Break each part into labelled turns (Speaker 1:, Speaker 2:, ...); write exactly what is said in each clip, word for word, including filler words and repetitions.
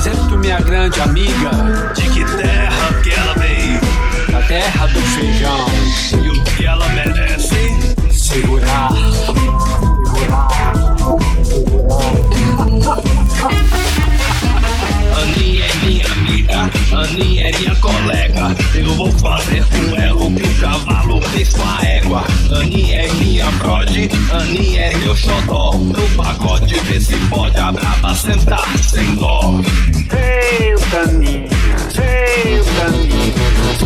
Speaker 1: apresento minha grande amiga.
Speaker 2: De que terra que ela veio?
Speaker 1: Da terra do feijão.
Speaker 2: E o que ela merece?
Speaker 1: Segurar.
Speaker 2: Aninha é minha amiga, Aninha é minha colega. Eu vou fazer com ela o que o cavalo fez com a égua. Aninha é minha brode, Aninha é meu xodó. No pagode vê se pode a braba sentar sem dó.
Speaker 1: Senta, Aninha, senta, Aninha.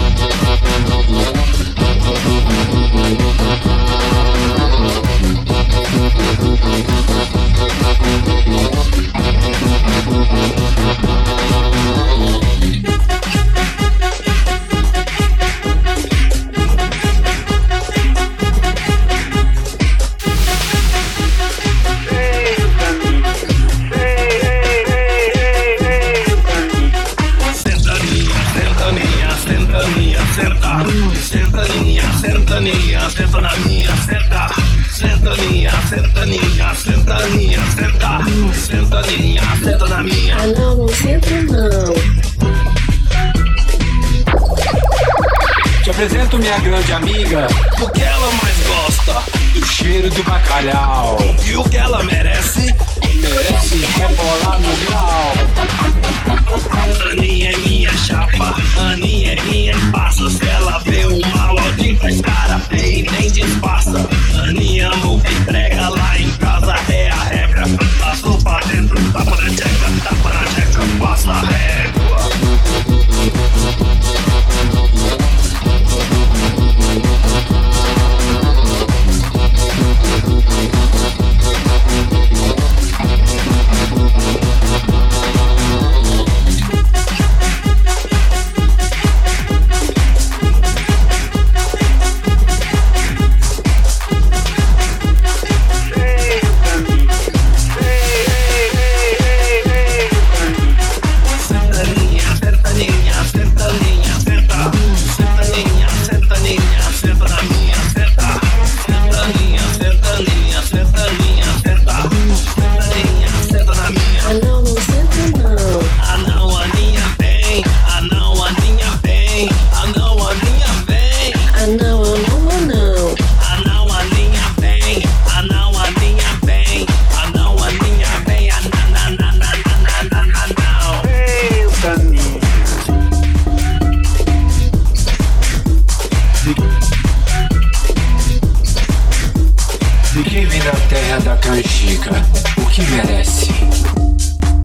Speaker 2: Sentaninha, sentaninha, senta na minha, senta. Sentaninha, sentaninha, sentaninha, senta. Sentaninha, senta na minha.
Speaker 3: Ah não, não senta não.
Speaker 1: Te apresento minha grande amiga.
Speaker 2: O que ela mais gosta?
Speaker 1: Do cheiro do bacalhau.
Speaker 2: E o que ela merece?
Speaker 1: Merece rebolar no grau.
Speaker 2: Aninha é minha chapa, Aninha é minha passa. Se ela